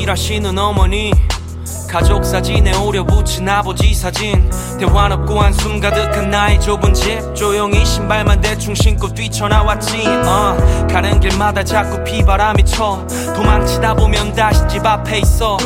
일하시는 어머니 가족 사진에 오려 붙인 아버지 사진 대화 없고 한숨 가득한 나의 좁은 집 조용히 신발만 대충 신고 뛰쳐나왔지 가는 길마다 자꾸 비바람이 쳐 도망치다 보면 다시 집 앞에 있어